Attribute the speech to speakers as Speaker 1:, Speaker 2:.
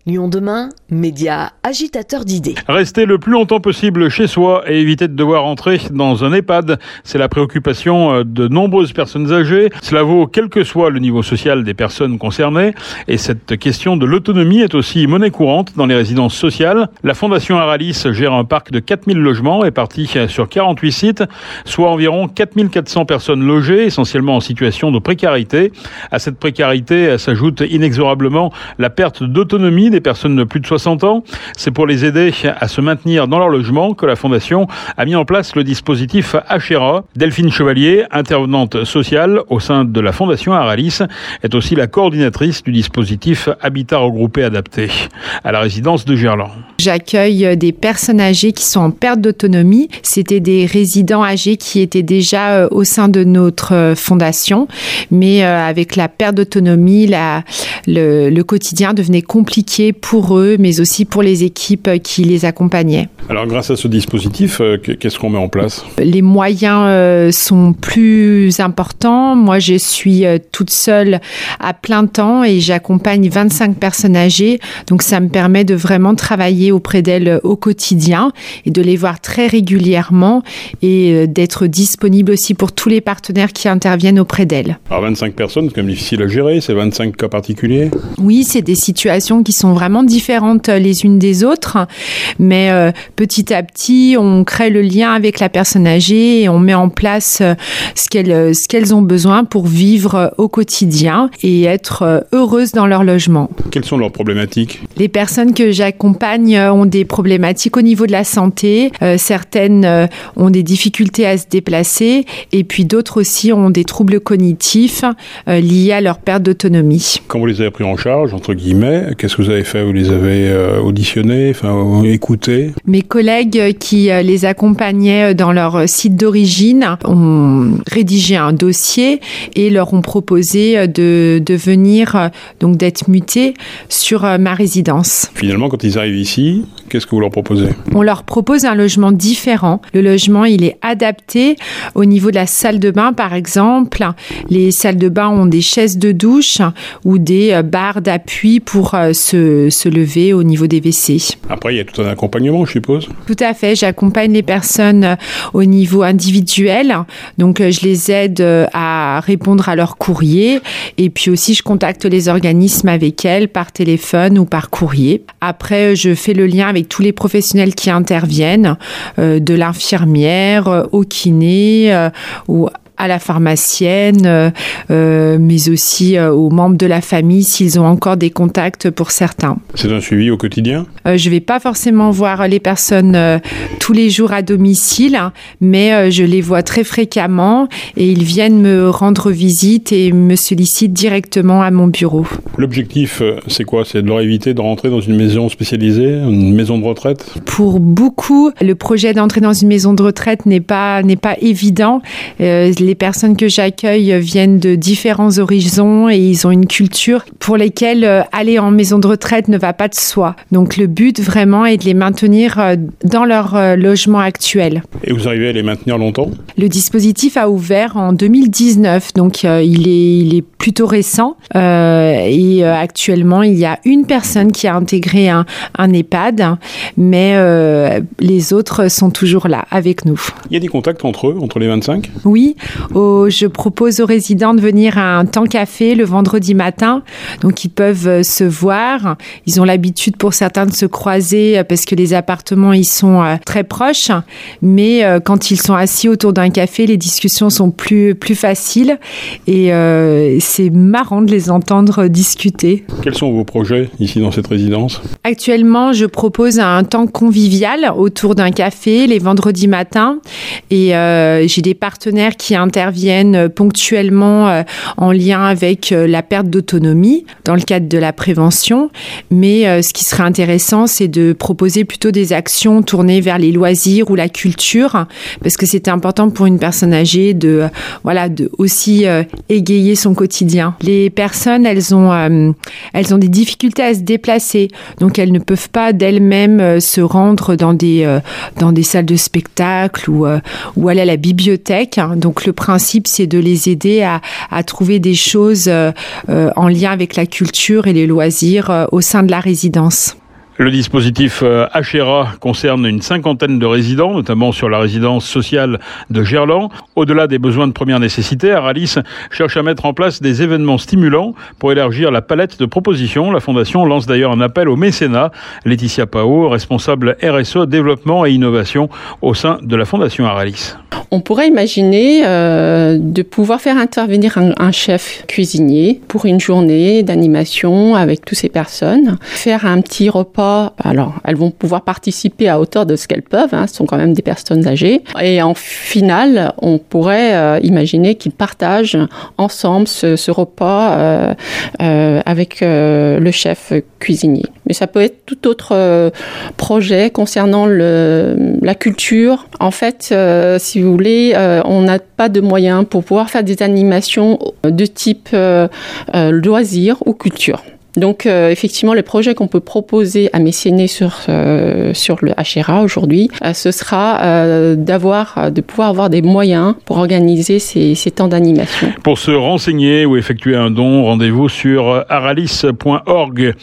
Speaker 1: Lyon demain, média agitateur d'idées.
Speaker 2: Rester le plus longtemps possible chez soi et éviter de devoir entrer dans un EHPAD, c'est la préoccupation de nombreuses personnes âgées. Cela vaut quel que soit le niveau social des personnes concernées. Et cette question de l'autonomie est aussi monnaie courante dans les résidences sociales. La Fondation Aralis gère un parc de 4000 logements répartis sur 48 sites, soit environ 4400 personnes logées, essentiellement en situation de précarité. À cette précarité s'ajoute inexorablement la perte d'autonomie des personnes de plus de 60 ans. C'est pour les aider à se maintenir dans leur logement que la Fondation a mis en place le dispositif Achéra. Delphine Chevalier, intervenante sociale au sein de la Fondation Aralis, est aussi la coordinatrice du dispositif Habitat regroupé adapté à la résidence de Gerland.
Speaker 3: J'accueille des personnes âgées qui sont en perte d'autonomie. C'était des résidents âgés qui étaient déjà au sein de notre fondation, mais avec la perte d'autonomie, le quotidien devenait compliqué pour eux, mais aussi pour les équipes qui les accompagnaient.
Speaker 2: Alors grâce à ce dispositif, qu'est-ce qu'on met en place ?
Speaker 3: Les moyens sont plus importants. Moi, je suis toute seule à plein temps et j'accompagne 25 personnes âgées. Donc ça me permet de vraiment travailler auprès d'elles au quotidien et de les voir très régulièrement et d'être disponible aussi pour tous les partenaires qui interviennent auprès d'elles.
Speaker 2: Alors 25 personnes, c'est quand même difficile à gérer, c'est 25 cas particuliers ?
Speaker 3: Oui, c'est des situations qui sont vraiment différentes les unes des autres, mais petit à petit, on crée le lien avec la personne âgée et on met en place ce qu'elles ont besoin pour vivre au quotidien et être heureuses dans leur logement.
Speaker 2: Quelles sont leurs problématiques ?
Speaker 3: Les personnes que j'accompagne ont des problématiques au niveau de la santé. Certaines ont des difficultés à se déplacer et puis d'autres aussi ont des troubles cognitifs liés à leur perte d'autonomie.
Speaker 2: Quand vous les avez pris en charge, entre guillemets, qu'est-ce que vous avez fait ? Vous les avez auditionnés, écoutés ?
Speaker 3: Mes collègues qui les accompagnaient dans leur site d'origine ont rédigé un dossier et leur ont proposé de venir, donc d'être mutés sur ma résidence.
Speaker 2: Finalement, quand ils arrivent ici, qu'est-ce que vous leur proposez ?
Speaker 3: On leur propose un logement différent. Le logement, il est adapté au niveau de la salle de bain, par exemple. Les salles de bain ont des chaises de douche ou des barres d'appui pour se lever au niveau des WC.
Speaker 2: Après, il y a tout un accompagnement, je suppose ?
Speaker 3: Tout à fait. J'accompagne les personnes au niveau individuel. Donc, je les aide à répondre à leurs courriers. Et puis aussi, je contacte les organismes avec elles par téléphone ou par courrier. Après, je fais le lien avec tous les professionnels qui interviennent, de l'infirmière au kiné ou à la pharmacienne, mais aussi aux membres de la famille s'ils ont encore des contacts pour certains.
Speaker 2: C'est un suivi au quotidien ?
Speaker 3: Je ne vais pas forcément voir les personnes tous les jours à domicile, mais je les vois très fréquemment et ils viennent me rendre visite et me sollicitent directement à mon bureau.
Speaker 2: L'objectif, c'est quoi ? C'est de leur éviter de rentrer dans une maison spécialisée, une maison de retraite ?
Speaker 3: Pour beaucoup, le projet d'entrer dans une maison de retraite n'est pas évident. Les personnes que j'accueille viennent de différents horizons et ils ont une culture pour lesquelles aller en maison de retraite ne va pas de soi. Donc le but vraiment est de les maintenir dans leur logement actuel.
Speaker 2: Et vous arrivez à les maintenir longtemps ?
Speaker 3: Le dispositif a ouvert en 2019, donc il est plutôt récent et actuellement il y a une personne qui a intégré un EHPAD, mais les autres sont toujours là avec nous.
Speaker 2: Il y a des contacts entre eux, entre les 25 ?
Speaker 3: Oui. Je propose aux résidents de venir à un temps café le vendredi matin. Donc, ils peuvent se voir. Ils ont l'habitude pour certains de se croiser parce que les appartements, ils sont très proches. Mais quand ils sont assis autour d'un café, les discussions sont plus faciles. Et c'est marrant de les entendre discuter.
Speaker 2: Quels sont vos projets ici dans cette résidence ?
Speaker 3: Actuellement, je propose un temps convivial autour d'un café les vendredis matins. Et j'ai des partenaires qui interviennent ponctuellement en lien avec la perte d'autonomie dans le cadre de la prévention. Mais ce qui serait intéressant, c'est de proposer plutôt des actions tournées vers les loisirs ou la culture, parce que c'est important pour une personne âgée de aussi égayer son quotidien. Les personnes, elles ont des difficultés à se déplacer, donc elles ne peuvent pas d'elles-mêmes se rendre dans des salles de spectacle ou aller à la bibliothèque. Donc le principe, c'est de les aider à trouver des choses en lien avec la culture et les loisirs au sein de la résidence.
Speaker 2: Le dispositif Achéra concerne une 50aine de résidents, notamment sur la résidence sociale de Gerland. Au-delà des besoins de première nécessité, Aralis cherche à mettre en place des événements stimulants pour élargir la palette de propositions. La Fondation lance d'ailleurs un appel au mécénat. Laetitia Pao, responsable RSE, développement et innovation au sein de la Fondation Aralis.
Speaker 4: On pourrait imaginer de pouvoir faire intervenir un chef cuisinier pour une journée d'animation avec toutes ces personnes, faire un petit repas. Alors, elles vont pouvoir participer à hauteur de ce qu'elles peuvent, ce sont quand même des personnes âgées. Et en finale, on pourrait imaginer qu'ils partagent ensemble ce repas avec le chef cuisinier. Mais ça peut être tout autre projet concernant la culture. En fait, si vous voulez, on n'a pas de moyens pour pouvoir faire des animations de type loisirs ou culture. Donc, effectivement, les projets qu'on peut proposer à mécéner sur le Achéra aujourd'hui, ce sera de pouvoir avoir des moyens pour organiser ces temps d'animation.
Speaker 2: Pour se renseigner ou effectuer un don, rendez-vous sur aralis.org.